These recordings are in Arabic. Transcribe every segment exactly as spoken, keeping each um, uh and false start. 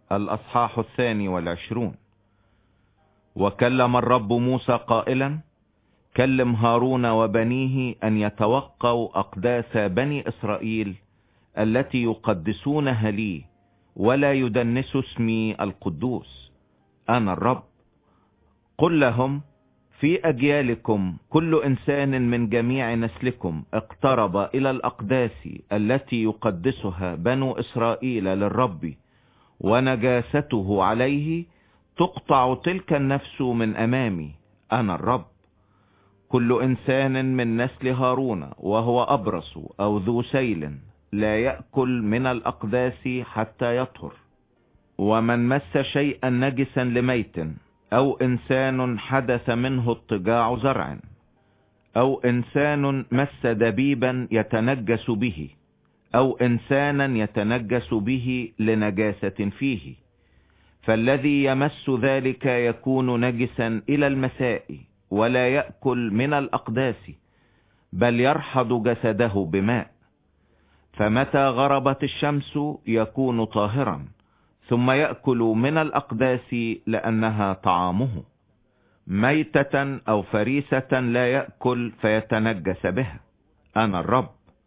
الأصحاح الثاني والعشرون. وكلم الرب موسى قائلا: كلم هارون وبنيه أن يتوقوا أقداس بني إسرائيل التي يقدسونها لي، ولا يدنسوا اسمي القدوس، أنا الرب. قل لهم: في أجيالكم كل إنسان من جميع نسلكم اقترب إلى الأقداس التي يقدسها بنو إسرائيل للرب ونجاسته عليه، تقطع تلك النفس من أمامي، أنا الرب. كل إنسان من نسل هارون وهو أبرص أو ذو سيل لا يأكل من الأقداس حتى يطهر. ومن مس شيئا نجسا لميت، أو إنسان حدث منه اضطجاع زرع، أو إنسان مس دبيبا يتنجس به، أو إنسانا يتنجس به لنجاسة فيه، فالذي يمس ذلك يكون نجسا إلى المساء، ولا يأكل من الأقداس، بل يرحض جسده بماء. فمتى غربت الشمس يكون طاهرا، ثم يأكل من الأقداس لأنها طعامه. ميتة أو فريسة لا يأكل فيتنجس بها، أنا الرب.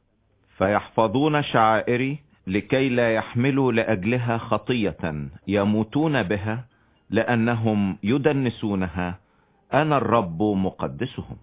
فيحفظون شعائري لكي لا يحملوا لأجلها خطية يموتون بها، لأنهم يدنسونها، أنا الرب مقدسهم.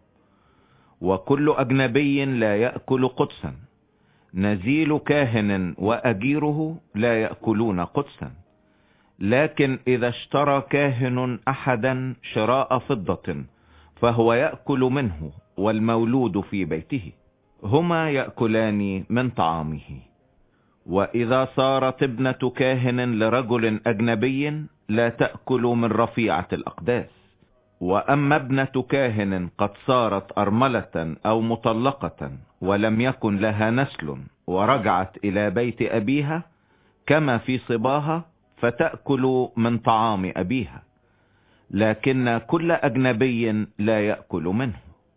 وكل أجنبي لا يأكل قدسا، نزيل كاهن وأجيره لا يأكلون قدسا. لكن إذا اشترى كاهن أحدا شراء فضة فهو يأكل منه، والمولود في بيته هما يأكلان من طعامه. وإذا صارت ابنة كاهن لرجل أجنبي لا تأكل من رفيعة الأقداس. وأما ابنة كاهن قد صارت أرملة أو مطلقة ولم يكن لها نسل ورجعت إلى بيت أبيها كما في صباها، فتأكل من طعام أبيها، لكن كل أجنبي لا يأكل منه.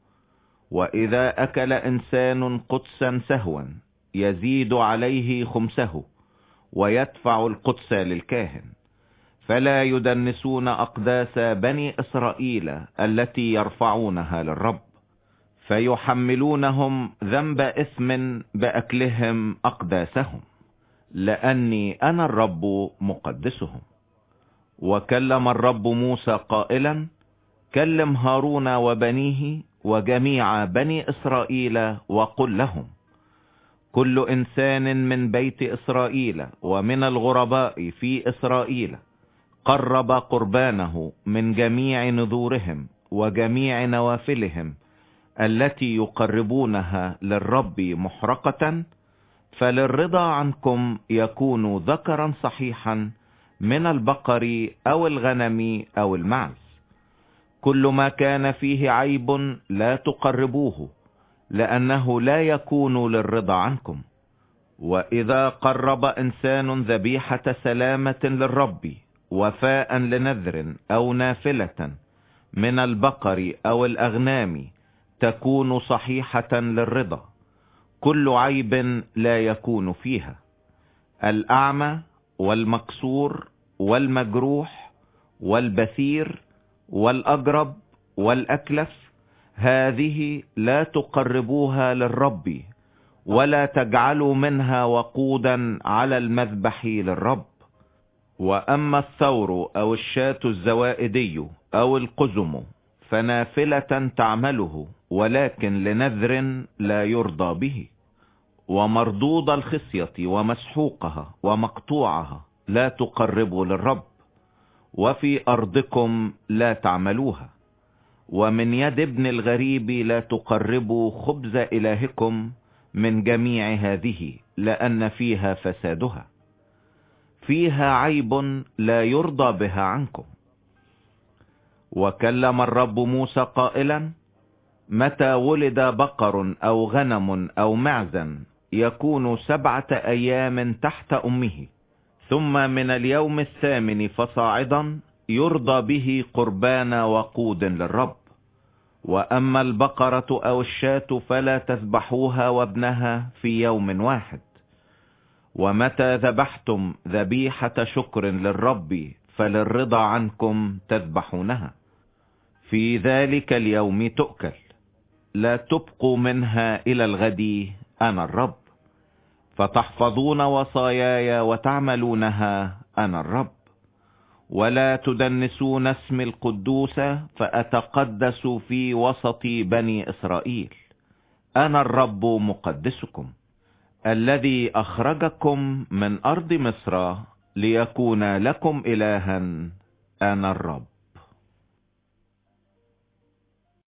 وإذا أكل إنسان قدسا سهوا يزيد عليه خمسه، ويدفع القدس للكاهن. فلا يدنسون أقداس بني إسرائيل التي يرفعونها للرب، فيحملونهم ذنب إثم بأكلهم أقداسهم، لأني أنا الرب مقدسهم. وكلم الرب موسى قائلا: كلم هارون وبنيه وجميع بني إسرائيل وقل لهم: كل إنسان من بيت إسرائيل ومن الغرباء في إسرائيل قرب قربانه من جميع نذورهم وجميع نوافلهم التي يقربونها للرب محرقة، فللرضا عنكم يكون ذكرا صحيحا من البقر أو الغنم أو المعز. كل ما كان فيه عيب لا تقربوه، لأنه لا يكون للرضا عنكم. وإذا قرب إنسان ذبيحة سلامة للرب وفاء لنذر أو نافلة من البقر أو الأغنام، تكون صحيحة للرضا، كل عيب لا يكون فيها. الأعمى والمكسور والمجروح والبثير والأجرب والأكلف، هذه لا تقربوها للرب، ولا تجعلوا منها وقودا على المذبح للرب. وأما الثور أو الشاة الزوائدي أو القزم فنافلة تعمله، ولكن لنذر لا يرضى به. ومردود الخصية ومسحوقها ومقطوعها لا تقربوا للرب، وفي أرضكم لا تعملوها. ومن يد ابن الغريب لا تقربوا خبز إلهكم من جميع هذه، لأن فيها فسادها، فيها عيب لا يرضى بها عنكم. وكلم الرب موسى قائلا: متى ولد بقر أو غنم أو معزا يكون سبعة أيام تحت أمه، ثم من اليوم الثامن فصاعدا يرضى به قربان وقود للرب. وأما البقرة أو الشاة فلا تذبحوها وابنها في يوم واحد. ومتى ذبحتم ذبيحة شكر للرب فللرضا عنكم تذبحونها. في ذلك اليوم تؤكل، لا تبقوا منها إلى الغد، أنا الرب. فتحفظون وصاياي وتعملونها، أنا الرب. ولا تدنسون اسم القدوس فأتقدس في وسط بني إسرائيل. أنا الرب مقدسكم، الذي أخرجكم من أرض مصر ليكون لكم إلها، أنا الرب.